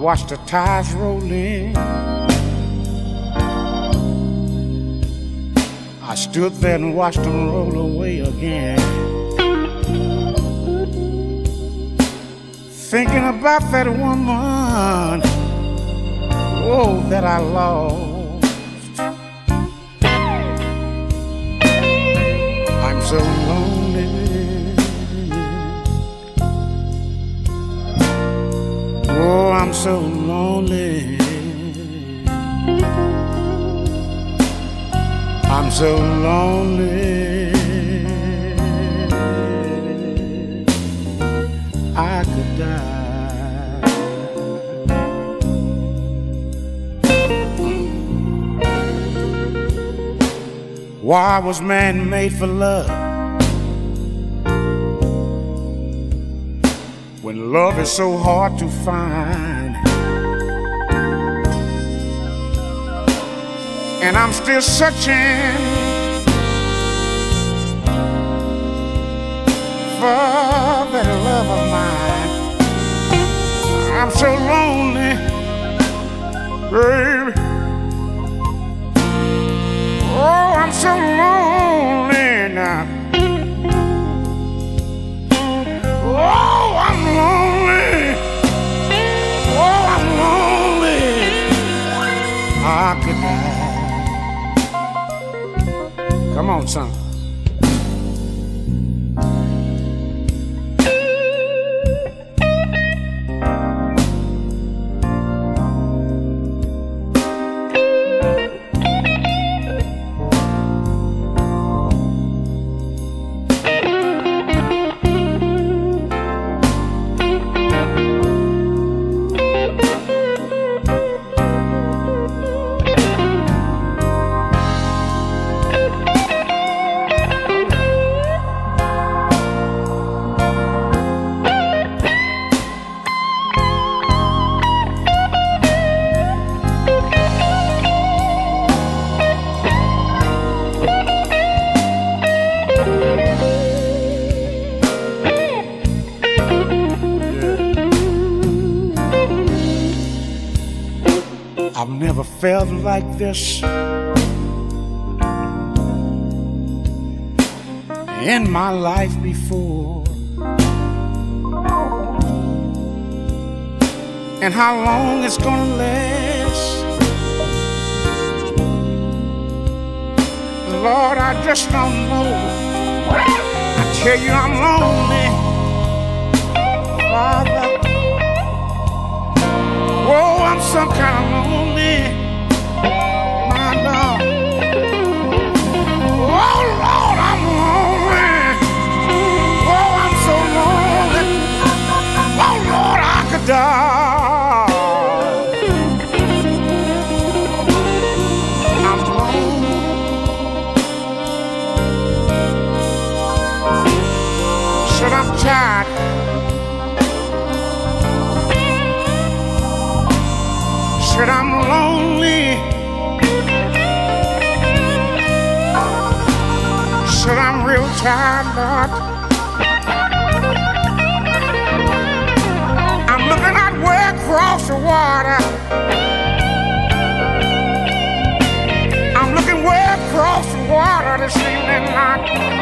watch the tides roll in. I stood there and watched them roll away again, thinking about that woman, oh, that I lost. I'm so lonely. Oh, I'm so lonely. I'm so lonely. I could die. Why was man made for love, when love is so hard to find? And I'm still searching for that love of mine. I'm so lonely, baby. Oh, I'm so lonely now. Oh, I'm lonely. Oh, I'm lonely. I could die. Come on, son. I've never felt like this in my life before. And how long it's gonna last, Lord, I just don't know. I tell you I'm lonely, Father. Whoa, I'm some kind of lonely, my Lord. Oh, Lord, I'm lonely. Oh, I'm so lonely. Oh, Lord, I could die. I'm lonely. Said I'm tired. Said I'm lonely. Said I'm real tired, Lord. I'm looking out way across the water. I'm looking way across the water this evening, Lord.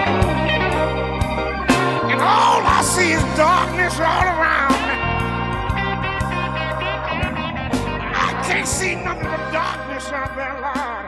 And all I see is darkness all around me. Can't see nothing but darkness out there, Lord.